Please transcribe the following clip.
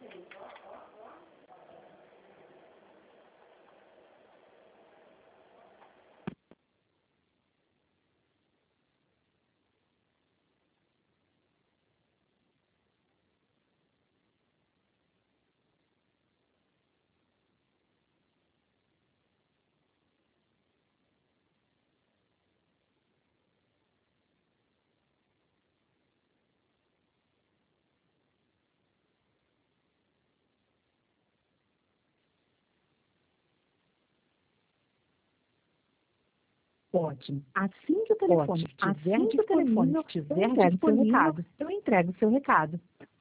Ótimo. Assim que o telefone estiver disponível, eu entrego seu recado.